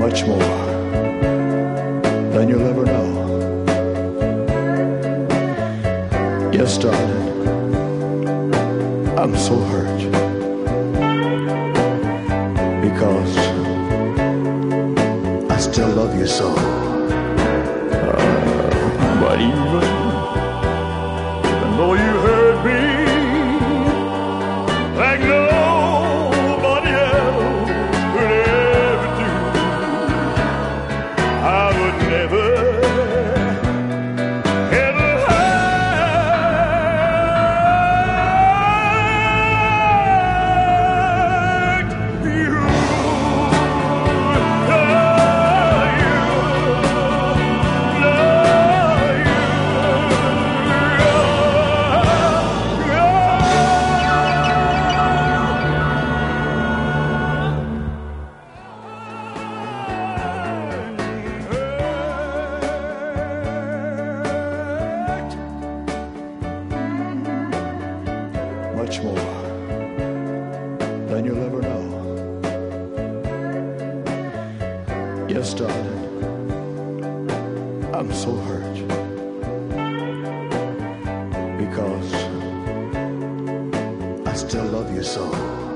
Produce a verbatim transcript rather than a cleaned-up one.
much more than you'll ever know. Yes, darling, I'm so hurt because I still love you so. Uh, but even, even though you hurt me like nobody else could ever do, I would never ever hurt you. Much more than you'll ever know. Yes, darling, I'm so hurt because I still love you so.